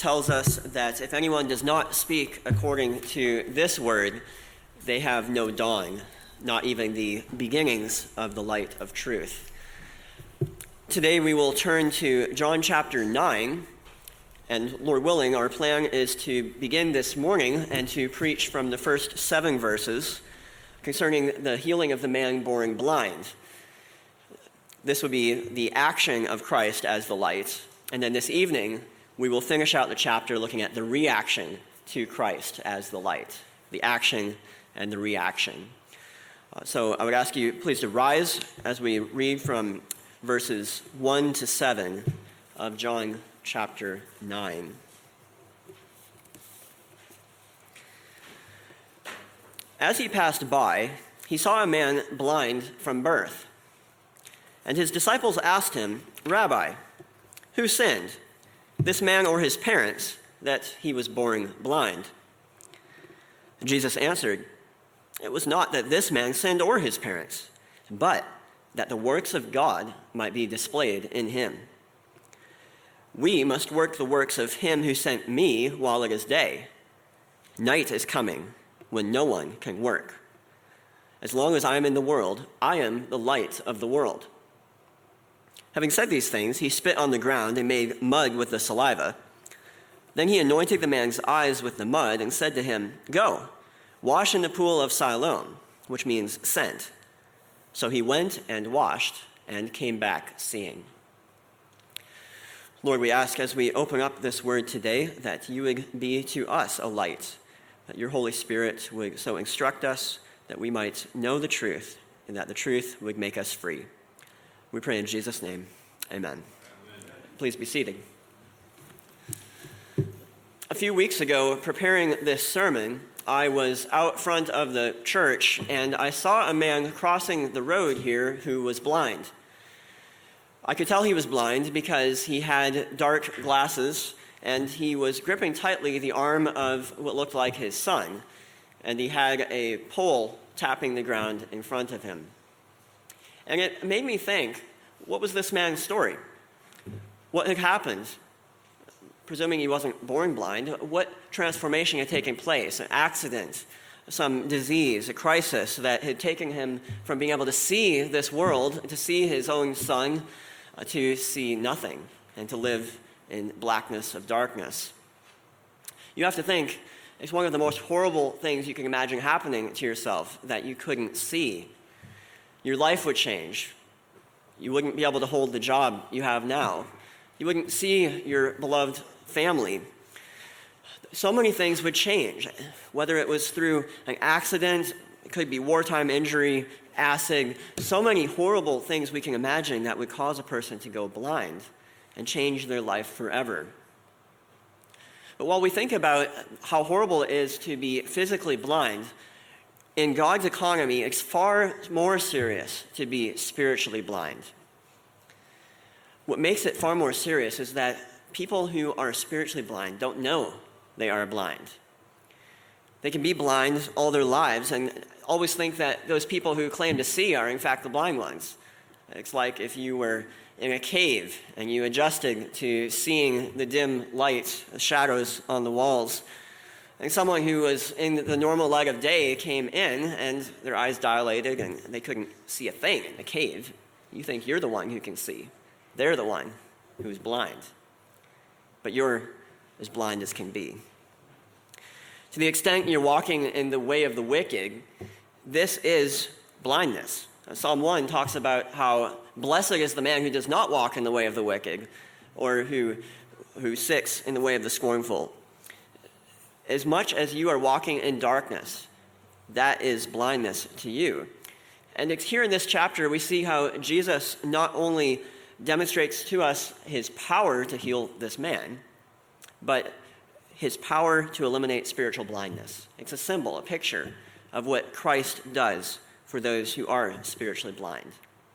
tells us that if anyone does not speak according to this word, they have no dawn, not even the beginnings of the light of truth. Today we will turn to John chapter 9, and Lord willing, our plan is to begin this morning and to preach from the first 7 verses concerning the healing of the man born blind. This would be the action of Christ as the light. And then this evening, we will finish out the chapter looking at the reaction to Christ as the light, the action and the reaction. So I would ask you please to rise as we read from verses 1 to 7 of John chapter 9. As he passed by, he saw a man blind from birth. And his disciples asked him, "Rabbi, who sinned, this man or his parents, that he was born blind?" Jesus answered, "It was not that this man sinned or his parents, but that the works of God might be displayed in him. We must work the works of him who sent me while it is day. Night is coming when no one can work. As long as I am in the world, I am the light of the world." Having said these things, he spit on the ground and made mud with the saliva. Then he anointed the man's eyes with the mud and said to him, "Go, wash in the pool of Siloam," which means sent. So he went and washed and came back seeing. Lord, we ask as we open up this word today that you would be to us a light, that your Holy Spirit would so instruct us that we might know the truth and that the truth would make us free. We pray in Jesus' name, amen. Please be seated. A few weeks ago, preparing this sermon, I was out front of the church and I saw a man crossing the road here who was blind. I could tell he was blind because he had dark glasses and he was gripping tightly the arm of what looked like his son, and he had a pole tapping the ground in front of him. And it made me think, what was this man's story? What had happened? Presuming he wasn't born blind, what transformation had taken place? An accident, some disease, a crisis that had taken him from being able to see this world, to see his own son, to see nothing, and to live in blackness of darkness. You have to think, it's one of the most horrible things you can imagine happening to yourself, that you couldn't see. Your life would change. You wouldn't be able to hold the job you have now. You wouldn't see your beloved family. So many things would change, whether it was through an accident, it could be wartime injury, acid, so many horrible things we can imagine that would cause a person to go blind and change their life forever. But while we think about how horrible it is to be physically blind, in God's economy, it's far more serious to be spiritually blind. What makes it far more serious is that people who are spiritually blind don't know they are blind. They can be blind all their lives and always think that those people who claim to see are in fact the blind ones. It's like if you were in a cave and you adjusted to seeing the dim light, the shadows on the walls. And someone who was in the normal light of day came in and their eyes dilated and they couldn't see a thing in the cave. You think you're the one who can see. They're the one who's blind. But you're as blind as can be. To the extent you're walking in the way of the wicked, this is blindness. Psalm 1 talks about how blessed is the man who does not walk in the way of the wicked or who sits in the way of the scornful. As much as you are walking in darkness, that is blindness to you. And here in this chapter, we see how Jesus not only demonstrates to us his power to heal this man, but his power to eliminate spiritual blindness. It's a symbol, a picture of what Christ does for those who are spiritually blind.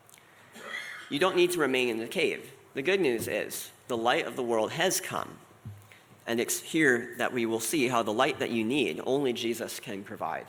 You don't need to remain in the cave. The good news is the light of the world has come. And it's here that we will see how the light that you need, only Jesus can provide.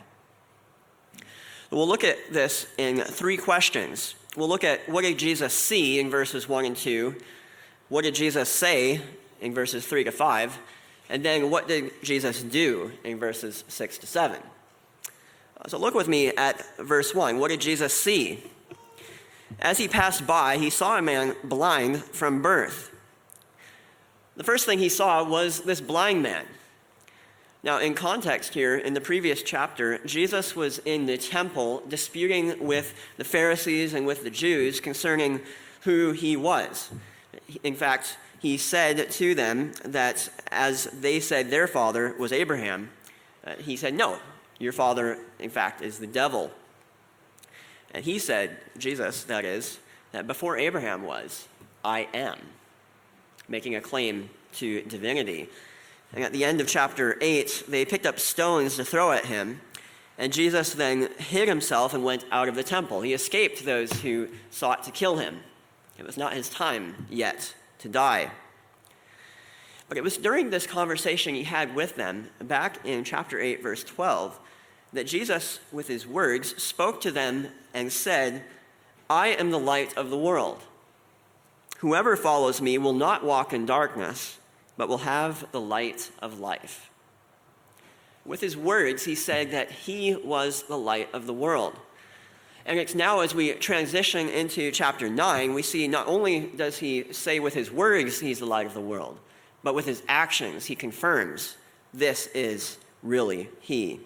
We'll look at this in 3 questions. We'll look at what did Jesus see in verses 1 and 2, what did Jesus say in verses 3 to 5, And then what did Jesus do in verses 6 to 7? So look with me at verse 1. What did Jesus see? As he passed by, he saw a man blind from birth. The first thing he saw was this blind man. Now, in context here, in the previous chapter, Jesus was in the temple disputing with the Pharisees and with the Jews concerning who he was. In fact, he said to them that as they said their father was Abraham, he said, no, your father, in fact, is the devil. And he said, Jesus, that is, that before Abraham was, I am, making a claim to divinity. And at the end of chapter 8, they picked up stones to throw at him, and Jesus then hid himself and went out of the temple. He escaped those who sought to kill him. It was not his time yet to die. But it was during this conversation he had with them, back in chapter 8, verse 12, that Jesus, with his words, spoke to them and said, I am the light of the world. Whoever follows me will not walk in darkness, but will have the light of life. With his words, he said that he was the light of the world. And it's now as we transition into chapter 9, we see not only does he say with his words he's the light of the world, but with his actions he confirms this is really he.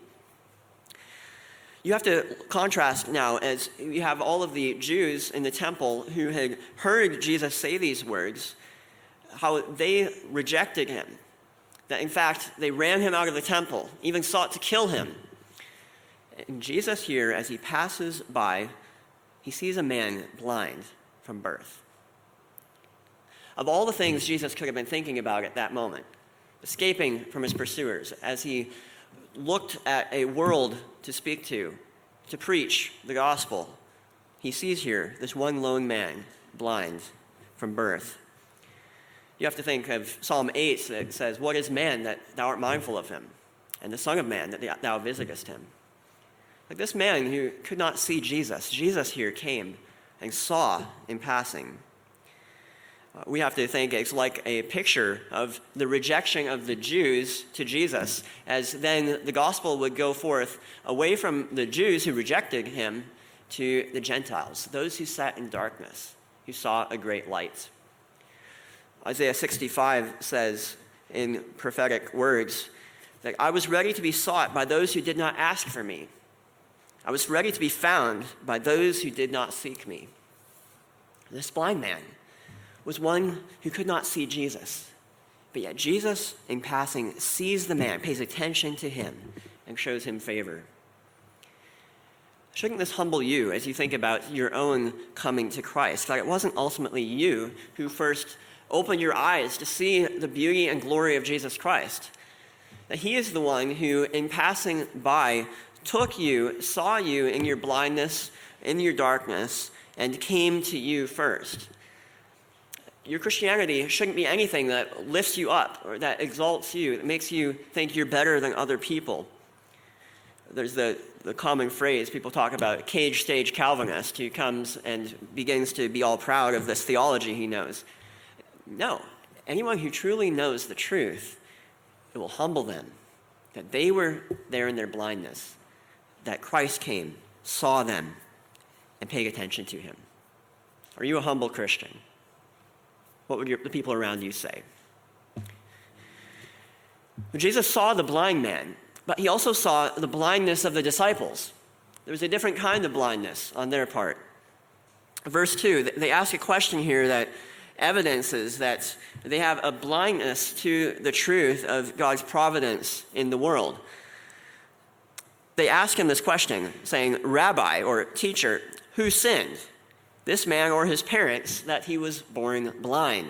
You have to contrast now as you have all of the Jews in the temple who had heard Jesus say these words, how they rejected him. That in fact, they ran him out of the temple, even sought to kill him. And Jesus here, as he passes by, he sees a man blind from birth. Of all the things Jesus could have been thinking about at that moment, escaping from his pursuers, as he looked at a world to speak to preach the gospel, he sees here this one lone man, blind from birth. You have to think of Psalm 8 that says, what is man that thou art mindful of him, and the Son of Man that thou visitest him? Like this man who could not see Jesus, Jesus here came and saw in passing. We have to think it's like a picture of the rejection of the Jews to Jesus, as then the gospel would go forth away from the Jews who rejected him to the Gentiles, those who sat in darkness, who saw a great light. Isaiah 65 says in prophetic words that I was ready to be sought by those who did not ask for me. I was ready to be found by those who did not seek me. This blind man was one who could not see Jesus. But yet Jesus, in passing, sees the man, pays attention to him, and shows him favor. Shouldn't this humble you as you think about your own coming to Christ? That it wasn't ultimately you who first opened your eyes to see the beauty and glory of Jesus Christ. That he is the one who, in passing by, took you, saw you in your blindness, in your darkness, and came to you first. Your Christianity shouldn't be anything that lifts you up or that exalts you, that makes you think you're better than other people. There's the common phrase people talk about, cage stage Calvinist who comes and begins to be all proud of this theology he knows. No, anyone who truly knows the truth, it will humble them, that they were there in their blindness, that Christ came, saw them, and paid attention to him. Are you a humble Christian? What would the people around you say? Jesus saw the blind man, but he also saw the blindness of the disciples. There was a different kind of blindness on their part. Verse 2, they ask a question here that evidences that they have a blindness to the truth of God's providence in the world. They ask him this question, saying, Rabbi, or teacher, who sinned, this man or his parents, that he was born blind?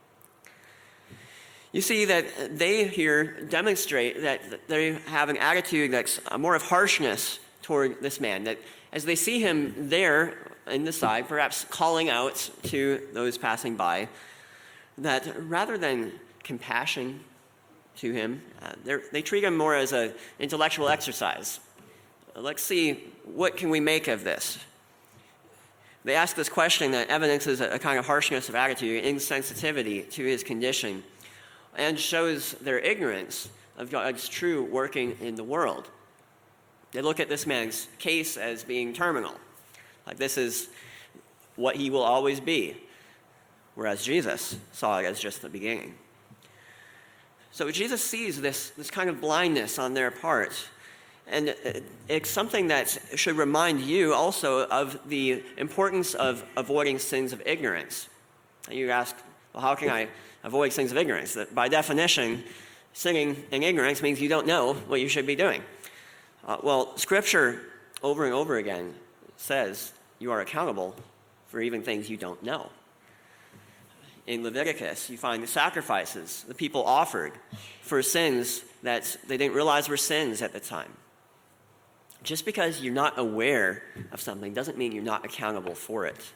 You see that they here demonstrate that they have an attitude that's more of harshness toward this man, that as they see him there in the side, perhaps calling out to those passing by, that rather than compassion to him, they treat him more as an intellectual exercise. Let's see, what can we make of this? They ask this question that evidences a kind of harshness of attitude, insensitivity to his condition. and shows their ignorance of God's true working in the world. They look at this man's case as being terminal, like this is what he will always be, whereas Jesus saw it as just the beginning. So Jesus sees this kind of blindness on their part, and it's something that should remind you also of the importance of avoiding sins of ignorance. You ask, well, how can I avoid sins of ignorance? That by definition, sinning in ignorance means you don't know what you should be doing. Well, Scripture over and over again says you are accountable for even things you don't know. In Leviticus, you find the sacrifices the people offered for sins that they didn't realize were sins at the time. Just because you're not aware of something doesn't mean you're not accountable for it.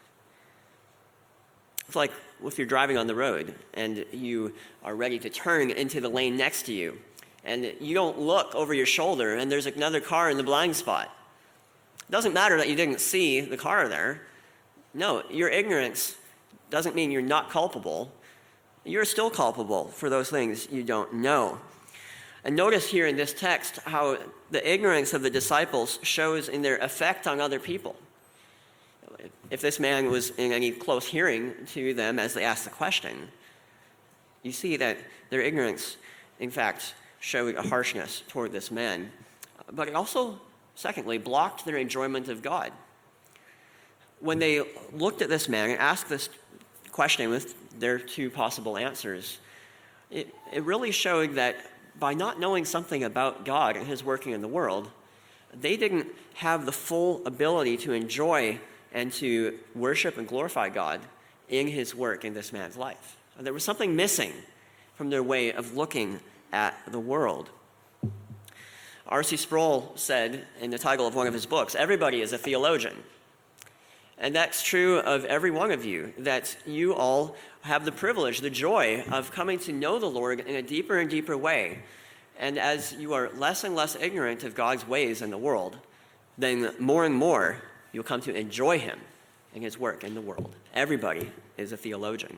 It's like if you're driving on the road and you are ready to turn into the lane next to you, and you don't look over your shoulder and there's another car in the blind spot. It doesn't matter that you didn't see the car there. No, your ignorance doesn't mean you're not culpable. You're still culpable for those things you don't know. And notice here in this text how the ignorance of the disciples shows in their effect on other people. If this man was in any close hearing to them as they asked the question, you see that their ignorance, in fact, showed a harshness toward this man. But it also, secondly, blocked their enjoyment of God. When they looked at this man and asked this question with their two possible answers, it really showed that by not knowing something about God and his working in the world, they didn't have the full ability to enjoy and to worship and glorify God in his work in this man's life. There was something missing from their way of looking at the world. R.C. Sproul said in the title of one of his books, "Everybody is a theologian." And that's true of every one of you, that you all have the privilege, the joy of coming to know the Lord in a deeper and deeper way. And as you are less and less ignorant of God's ways in the world, then more and more you'll come to enjoy him and his work in the world. Everybody is a theologian.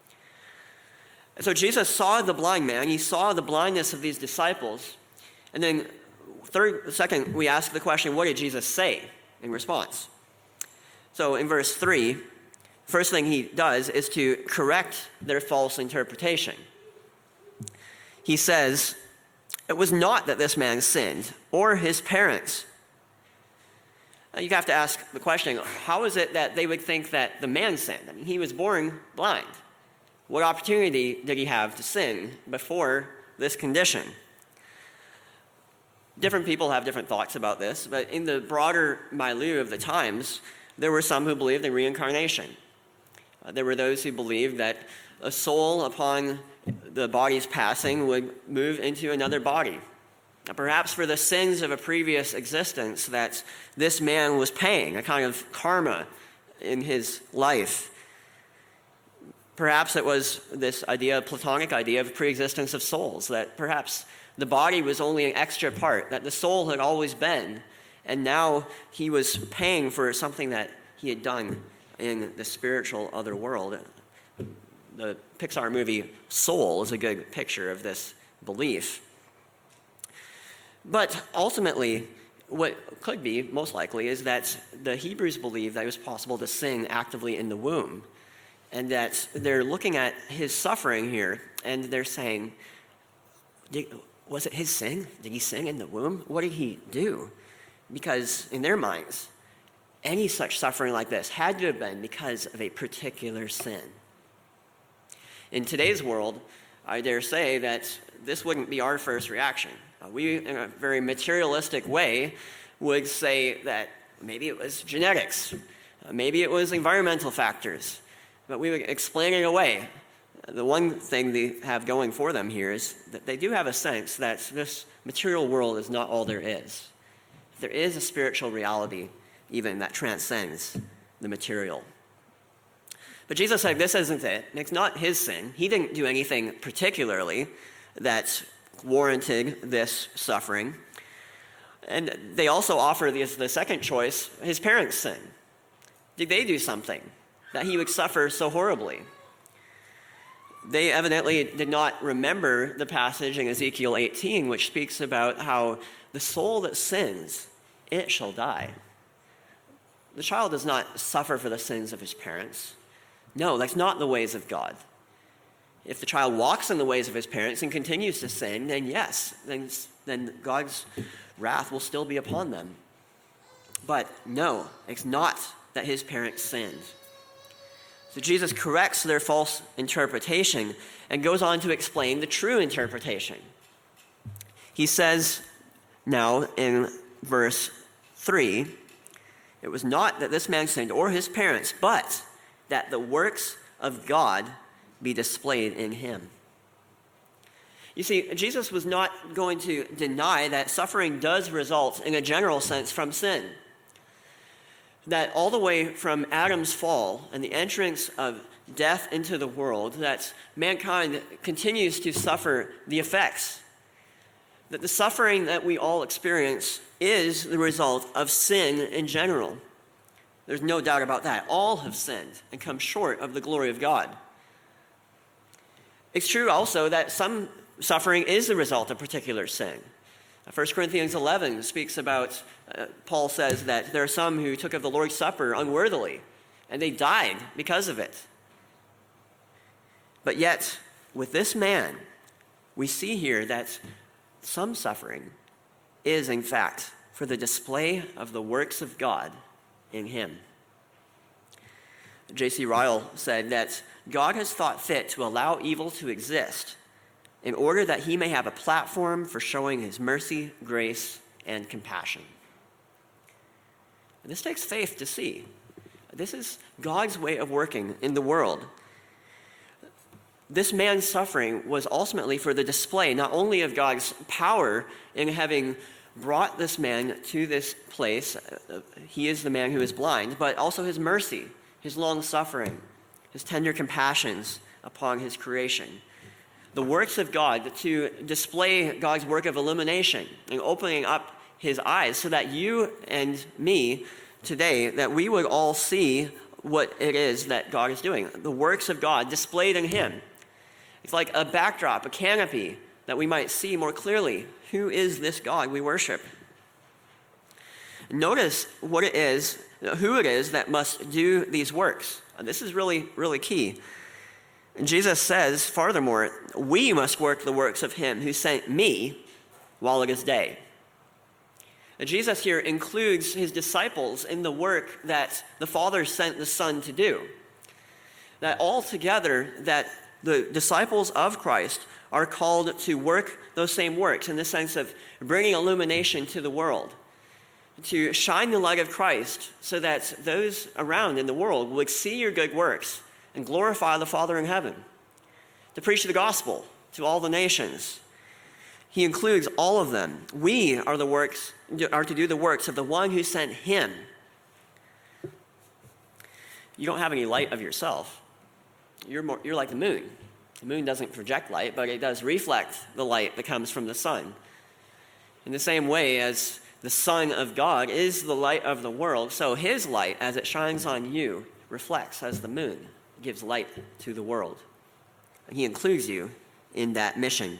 So Jesus saw the blind man. He saw the blindness of these disciples. And then second, we ask the question, what did Jesus say in response? So in verse 3, first thing he does is to correct their false interpretation. He says, it was not that this man sinned or his parents. Now, you have to ask the question, how is it that they would think that the man sinned? I mean, he was born blind. What opportunity did he have to sin before this condition? Different people have different thoughts about this, but in the broader milieu of the times, there were some who believed in reincarnation. There were those who believed that a soul upon the body's passing would move into another body. Now, perhaps for the sins of a previous existence that this man was paying, a kind of karma in his life. Perhaps it was this idea, Platonic idea of pre-existence of souls, that perhaps the body was only an extra part, that the soul had always been, and now he was paying for something that he had done in the spiritual other world. The Pixar movie Soul is a good picture of this belief. But ultimately, what could be, most likely, is that the Hebrews believed that it was possible to sin actively in the womb, and that they're looking at his suffering here, and they're saying, was it his sin? Did he sin in the womb? What did he do? Because in their minds, any such suffering like this had to have been because of a particular sin. In today's world, I dare say that this wouldn't be our first reaction. We, in a very materialistic way, would say that maybe it was genetics, maybe it was environmental factors, but we would explain it away. The one thing they have going for them here is that they do have a sense that this material world is not all there is. There is a spiritual reality even that transcends the material. But Jesus said this isn't it. It's not his sin. He didn't do anything particularly that warranted this suffering. And they also offer the second choice, his parents' sin. Did they do something that he would suffer so horribly? They evidently did not remember the passage in Ezekiel 18, which speaks about how the soul that sins, it shall die. The child does not suffer for the sins of his parents. No, that's not the ways of God. If the child walks in the ways of his parents and continues to sin, then yes, then God's wrath will still be upon them. But no, it's not that his parents sinned. So Jesus corrects their false interpretation and goes on to explain the true interpretation. He says now in verse 3, it was not that this man sinned or his parents, but that the works of God be displayed in him. You see, Jesus was not going to deny that suffering does result in a general sense from sin. That all the way from Adam's fall and the entrance of death into the world, that mankind continues to suffer the effects. That the suffering that we all experience is the result of sin in general. There's no doubt about that. All have sinned and come short of the glory of God. It's true also that some suffering is the result of particular sin. 1 Corinthians 11 speaks about, Paul says that there are some who took of the Lord's Supper unworthily, and they died because of it. But yet, with this man, we see here that some suffering is, in fact, for the display of the works of God in him. J.C. Ryle said that God has thought fit to allow evil to exist in order that he may have a platform for showing his mercy, grace, and compassion. And this takes faith to see. This is God's way of working in the world. This man's suffering was ultimately for the display not only of God's power in having brought this man to this place, he is the man who is blind, but also his mercy, his long suffering, his tender compassions upon his creation. The works of God to display God's work of illumination and opening up his eyes so that you and me today, that we would all see what it is that God is doing. The works of God displayed in him. It's like a backdrop, a canopy, that we might see more clearly who is this God we worship. Notice what it is, who it is that must do these works. This is really, really key. And Jesus says, furthermore, we must work the works of him who sent me while it is day. And Jesus here includes his disciples in the work that the Father sent the Son to do. That altogether, that the disciples of Christ are called to work those same works in the sense of bringing illumination to the world, to shine the light of Christ so that those around in the world would see your good works and glorify the Father in heaven, to preach the gospel to all the nations. He includes all of them. We are to do the works of the one who sent him. You don't have any light of yourself. You're like the moon. The moon doesn't project light, but it does reflect the light that comes from the sun. In the same way as the Son of God is the light of the world, so his light, as it shines on you, reflects as the moon gives light to the world. And he includes you in that mission.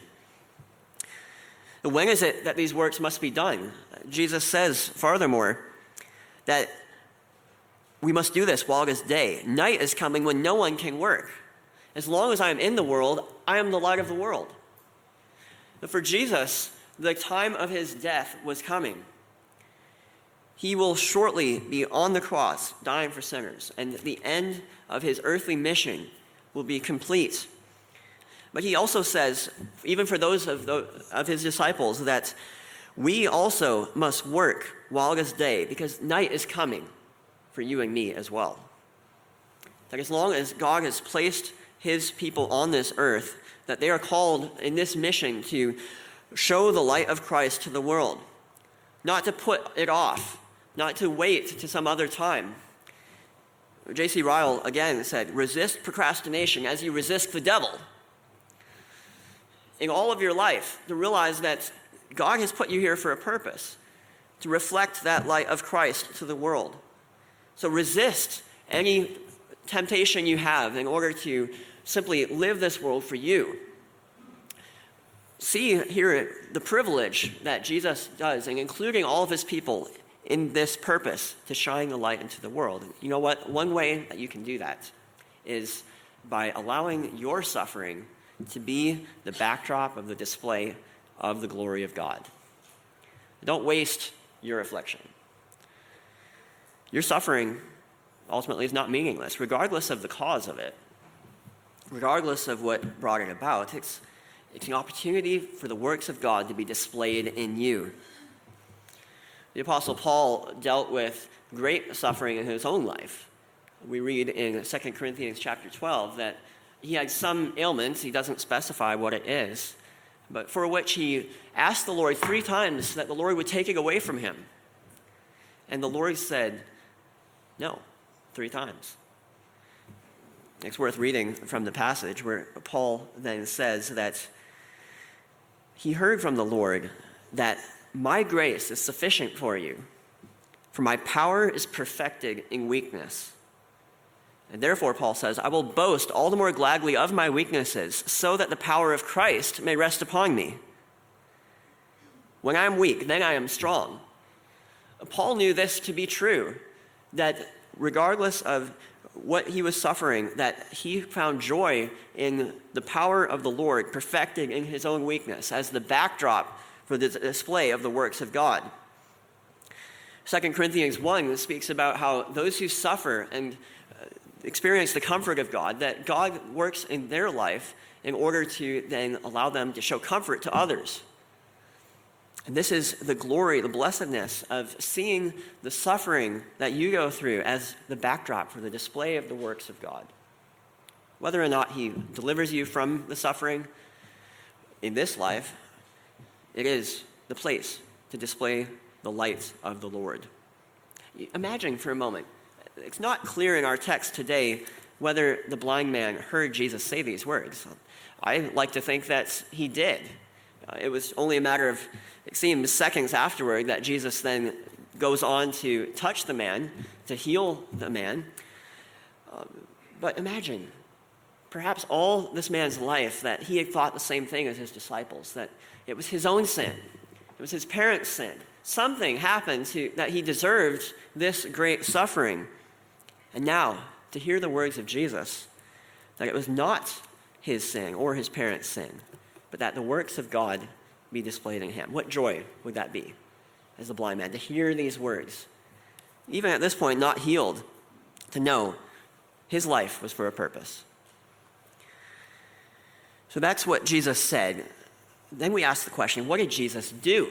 When is it that these works must be done? Jesus says, furthermore, that we must do this while it is day. Night is coming when no one can work. As long as I am in the world, I am the light of the world. But for Jesus, the time of his death was coming. He will shortly be on the cross, dying for sinners, and the end of his earthly mission will be complete. But he also says, even for those of his disciples, that we also must work while it is day, because night is coming for you and me as well. That as long as God has placed his people on this earth, that they are called in this mission to show the light of Christ to the world, not to put it off, not to wait to some other time. J.C. Ryle again said, resist procrastination as you resist the devil. In all of your life, to realize that God has put you here for a purpose, to reflect that light of Christ to the world. So resist any temptation you have in order to simply live this world for you. See here the privilege that Jesus does in including all of his people in this purpose to shine the light into the world. You know what? One way that you can do that is by allowing your suffering to be the backdrop of the display of the glory of God. Don't waste your affliction. Your suffering ultimately is not meaningless, regardless of the cause of it, regardless of what brought it about. It's an opportunity for the works of God to be displayed in you. The Apostle Paul dealt with great suffering in his own life. We read in 2 Corinthians chapter 12 that he had some ailments, he doesn't specify what it is, but for which he asked the Lord 3 times that the Lord would take it away from him. And the Lord said, no, 3 times. It's worth reading from the passage where Paul then says that he heard from the Lord that my grace is sufficient for you, for my power is perfected in weakness. And therefore, Paul says, I will boast all the more gladly of my weaknesses, so that the power of Christ may rest upon me. When I am weak, then I am strong. Paul knew this to be true, that regardless of what he was suffering, that he found joy in the power of the Lord perfected in his own weakness as the backdrop for the display of the works of God. 2 Corinthians 1 speaks about how those who suffer and experience the comfort of God, that God works in their life in order to then allow them to show comfort to others. And this is the glory, the blessedness of seeing the suffering that you go through as the backdrop for the display of the works of God. Whether or not he delivers you from the suffering in this life, it is the place to display the light of the Lord. Imagine for a moment, it's not clear in our text today whether the blind man heard Jesus say these words. I like to think that he did. It was only a matter of, it seems, seconds afterward that Jesus then goes on to touch the man, to heal the man. But imagine, perhaps all this man's life, that he had thought the same thing as his disciples, that it was his own sin, it was his parents' sin. Something happened that he deserved this great suffering. And now, to hear the words of Jesus, that it was not his sin or his parents' sin, but that the works of God be displayed in him. What joy would that be as a blind man to hear these words? Even at this point, not healed, to know his life was for a purpose. So that's what Jesus said. Then we ask the question, what did Jesus do?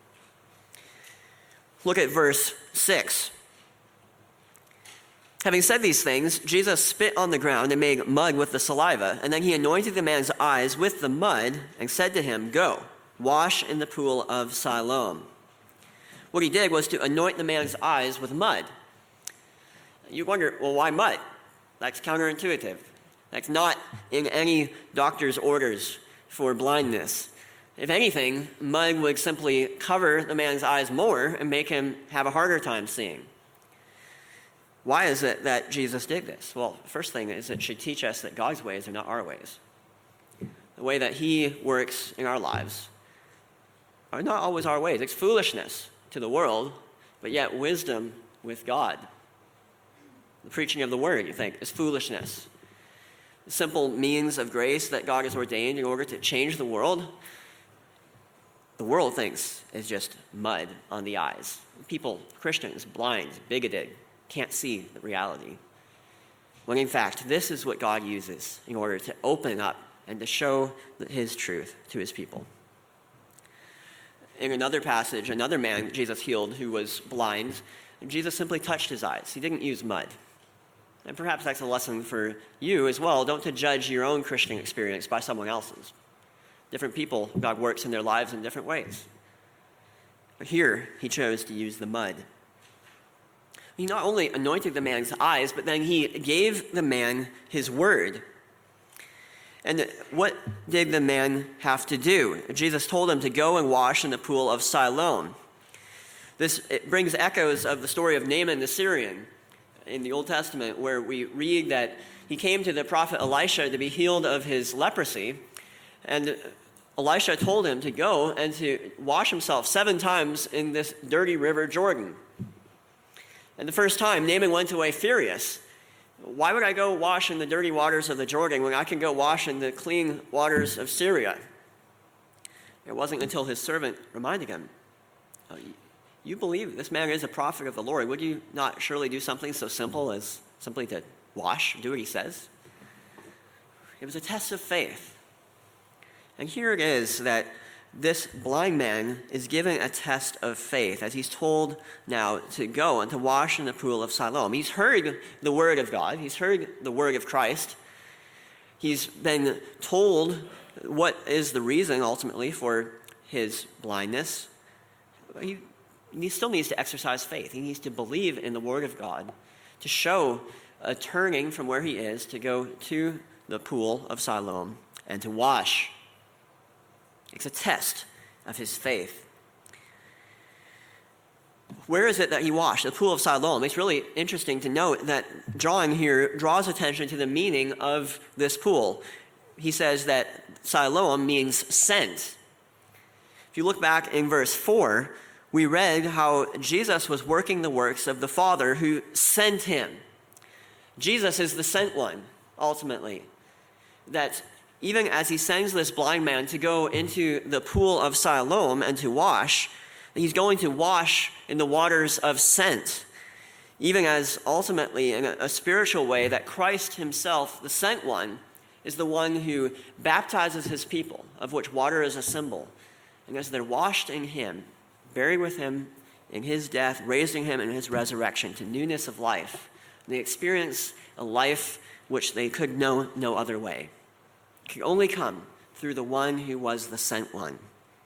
Look at verse 6. Having said these things, Jesus spit on the ground and made mud with the saliva, and then he anointed the man's eyes with the mud and said to him, go, wash in the pool of Siloam. What he did was to anoint the man's eyes with mud. You wonder, well, why mud? That's counterintuitive. That's not in any doctor's orders for blindness. If anything, mud would simply cover the man's eyes more and make him have a harder time seeing. Why is it that Jesus did this? Well, the first thing is it should teach us that God's ways are not our ways. The way that he works in our lives are not always our ways. It's foolishness to the world, but yet wisdom with God. The preaching of the word, you think, is foolishness. The simple means of grace that God has ordained in order to change the world thinks is just mud on the eyes. People, Christians, blind, bigoted, can't see the reality. When in fact, this is what God uses in order to open up and to show his truth to his people. In another passage, another man Jesus healed who was blind, Jesus simply touched his eyes. He didn't use mud. And perhaps that's a lesson for you as well. Don't to judge your own Christian experience by someone else's. Different people, God works in their lives in different ways. But here, he chose to use the mud. He not only anointed the man's eyes, but then he gave the man his word. And what did the man have to do? Jesus told him to go and wash in the pool of Siloam. It brings echoes of the story of Naaman the Syrian in the Old Testament, where we read that he came to the prophet Elisha to be healed of his leprosy, and Elisha told him to go and to wash himself 7 times in this dirty river Jordan. And the first time, Naaman went away furious. Why would I go wash in the dirty waters of the Jordan when I can go wash in the clean waters of Syria? It wasn't until his servant reminded him, you believe this man is a prophet of the Lord. Would you not surely do something so simple as simply to wash, do what he says? It was a test of faith. And here it is that this blind man is given a test of faith as he's told now to go and to wash in the pool of Siloam. He's heard the word of God. He's heard the word of Christ. He's been told what is the reason ultimately for his blindness. He still needs to exercise faith. He needs to believe in the word of God to show a turning from where he is to go to the pool of Siloam and to wash. It's a test of his faith. Where is it that he washed? The pool of Siloam. It's really interesting to note that John here draws attention to the meaning of this pool. He says that Siloam means sent. If you look back in verse 4, we read how Jesus was working the works of the Father who sent him. Jesus is the sent one, ultimately. That even as he sends this blind man to go into the pool of Siloam and to wash, he's going to wash in the waters of scent. Even as ultimately, in a spiritual way, that Christ himself, the sent one, is the one who baptizes his people, of which water is a symbol. And as they're washed in him, buried with him in his death, raising him in his resurrection to newness of life, they experience a life which they could know no other way. It could only come through the one who was the sent one.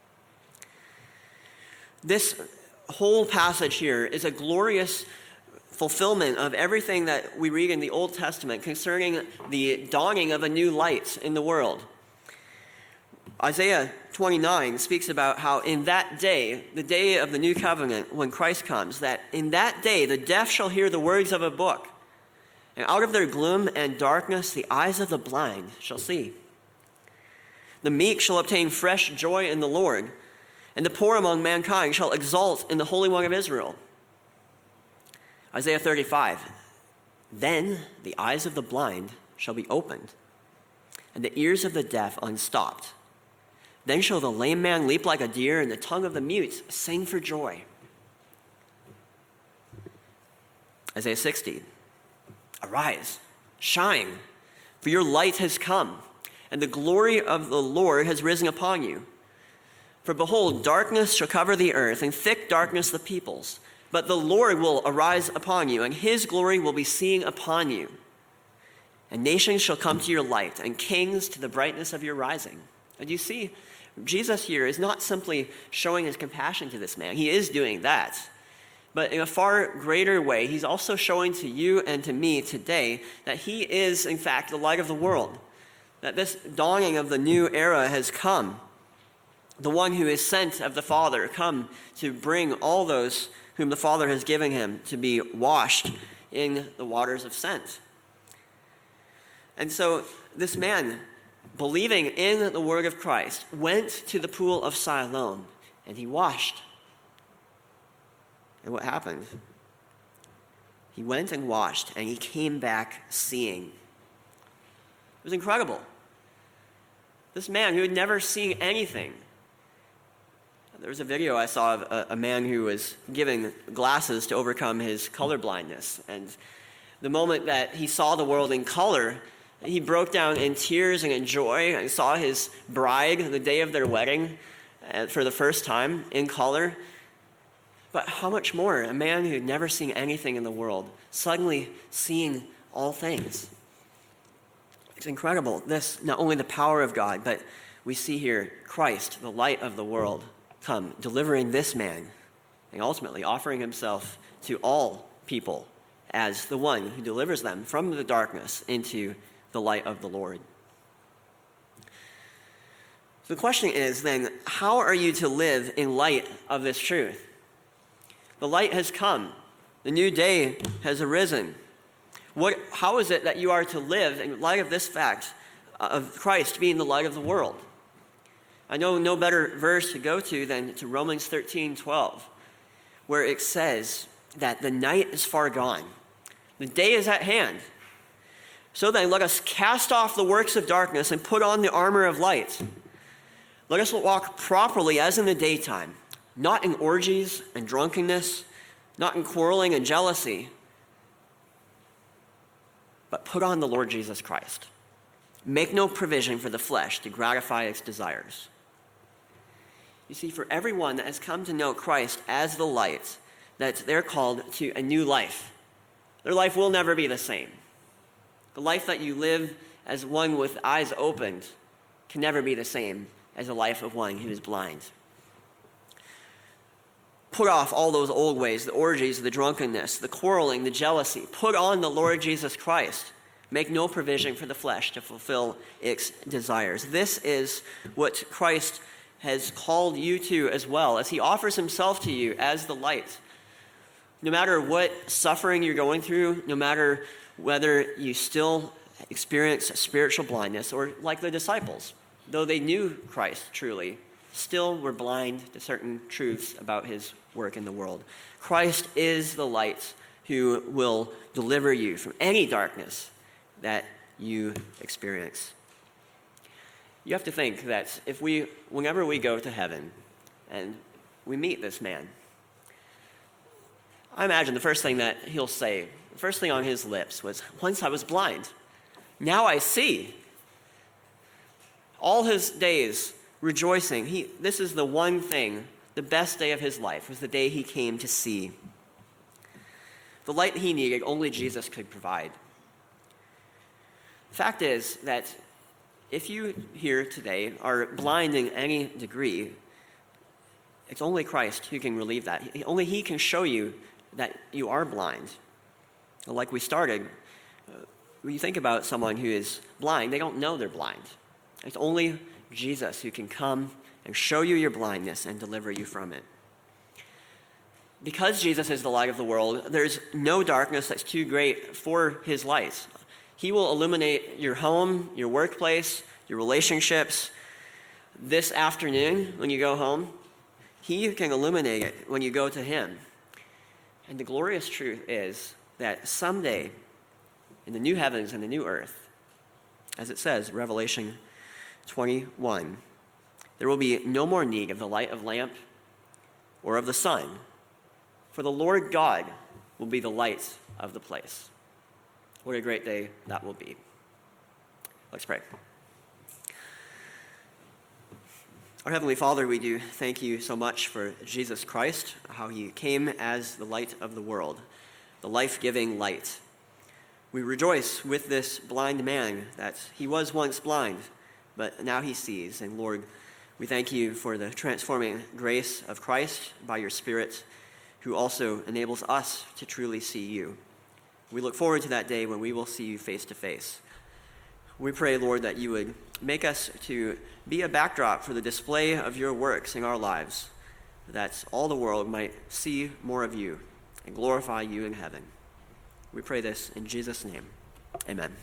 This whole passage here is a glorious fulfillment of everything that we read in the Old Testament concerning the dawning of a new light in the world. Isaiah 29 speaks about how in that day, the day of the new covenant, when Christ comes, that in that day the deaf shall hear the words of a book, and out of their gloom and darkness the eyes of the blind shall see. The meek shall obtain fresh joy in the Lord, and the poor among mankind shall exult in the Holy One of Israel. Isaiah 35, then the eyes of the blind shall be opened, and the ears of the deaf unstopped. Then shall the lame man leap like a deer, and the tongue of the mute sing for joy. Isaiah 60, arise, shine, for your light has come, and the glory of the Lord has risen upon you. For behold, darkness shall cover the earth, and thick darkness the peoples. But the Lord will arise upon you, and his glory will be seen upon you. And nations shall come to your light, and kings to the brightness of your rising. And you see, Jesus here is not simply showing his compassion to this man. He is doing that. But in a far greater way, he's also showing to you and to me today that he is, in fact, the light of the world. That this dawning of the new era has come. The one who is sent of the Father, come to bring all those whom the Father has given him to be washed in the waters of scent. And so this man, believing in the word of Christ, went to the pool of Siloam, and he washed. And what happened? He went and washed, and he came back seeing. It was incredible. This man who had never seen anything. There was a video I saw of a man who was given glasses to overcome his color blindness. And the moment that he saw the world in color, he broke down in tears and in joy and saw his bride the day of their wedding for the first time in color. But how much more a man who had never seen anything in the world suddenly seeing all things? It's incredible. This, not only the power of God, but we see here Christ, the light of the world, come, delivering this man, and ultimately offering himself to all people as the one who delivers them from the darkness into the light of the Lord. So the question is then, how are you to live in light of this truth? The light has come. The new day has arisen. How is it that you are to live in light of this fact of Christ being the light of the world? I know no better verse to go to than to Romans 13:12, where it says that the night is far gone, the day is at hand. So then let us cast off the works of darkness and put on the armor of light. Let us walk properly as in the daytime, not in orgies and drunkenness, not in quarreling and jealousy, but put on the Lord Jesus Christ. Make no provision for the flesh to gratify its desires. You see, for everyone that has come to know Christ as the light, that they're called to a new life. Their life will never be the same. The life that you live as one with eyes opened can never be the same as the life of one who is blind. Put off all those old ways, the orgies, the drunkenness, the quarreling, the jealousy. Put on the Lord Jesus Christ. Make no provision for the flesh to fulfill its desires. This is what Christ has called you to as well, as he offers himself to you as the light. No matter what suffering you're going through, no matter whether you still experience spiritual blindness, or like the disciples, though they knew Christ truly, still were blind to certain truths about his work in the world. Christ is the light who will deliver you from any darkness that you experience. You have to think that whenever we go to heaven and we meet this man, I imagine the first thing that he'll say, the first thing on his lips was, "Once I was blind, now I see." All his days rejoicing. This is the one thing, the best day of his life was the day he came to see. The light he needed, only Jesus could provide. The fact is that if you here today are blind in any degree, it's only Christ who can relieve that. Only he can show you that you are blind. Like we started, when you think about someone who is blind, they don't know they're blind. It's only Jesus who can come and show you your blindness and deliver you from it. Because Jesus is the light of the world, there's no darkness that's too great for his light. He will illuminate your home, your workplace, your relationships. This afternoon, when you go home, he can illuminate it when you go to him. And the glorious truth is that someday, in the new heavens and the new earth, as it says, Revelation 21, there will be no more need of the light of lamp or of the sun, for the Lord God will be the light of the place. What a great day that will be. Let's pray. Our Heavenly Father, we do thank you so much for Jesus Christ, how he came as the light of the world, the life-giving light. We rejoice with this blind man that he was once blind, but now he sees. And Lord, we thank you for the transforming grace of Christ by your Spirit, who also enables us to truly see you. We look forward to that day when we will see you face to face. We pray, Lord, that you would make us to be a backdrop for the display of your works in our lives, that all the world might see more of you and glorify you in heaven. We pray this in Jesus' name. Amen.